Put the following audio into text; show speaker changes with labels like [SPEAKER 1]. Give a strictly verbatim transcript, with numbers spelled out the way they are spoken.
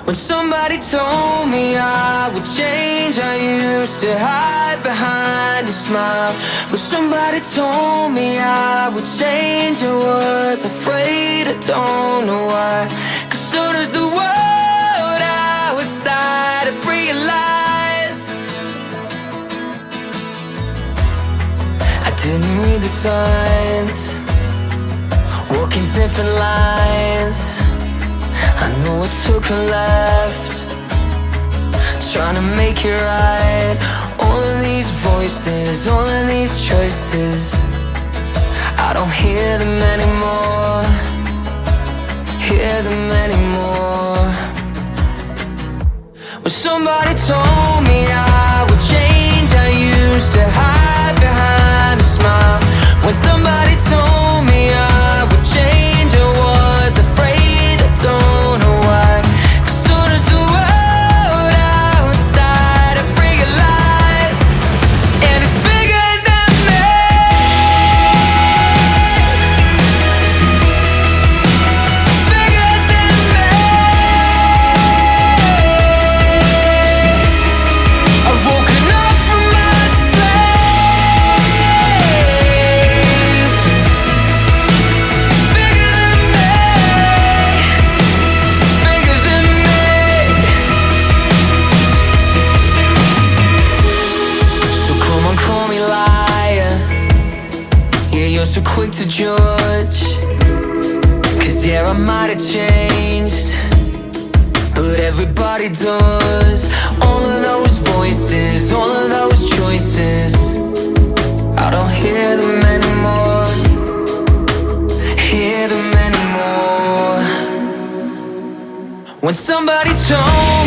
[SPEAKER 1] When somebody told me I would change, I used to hide behind a smile. When somebody told me I would change, I was afraid, I don't know why. Cause soon as the world outside I realized I didn't read the signs, walking different lines. I know I took a left, trying to make it right. All of these voices, all of these choices, I don't hear them anymore, hear them anymore. When somebody told me I would change, I used to hide behind a smile. When somebody told me I would change, I was afraid, I don't know why. Cause soon as the world outside I realized, and it's bigger than me. It's bigger than me. I've woken up from my sleep. It's bigger than me. It's bigger than me. So come on, call me liar. Yeah, you're so quick to judge. Cause yeah, I might have changed, but everybody does. All of those voices, all of those choices, I don't hear them anymore, hear them anymore. When somebody told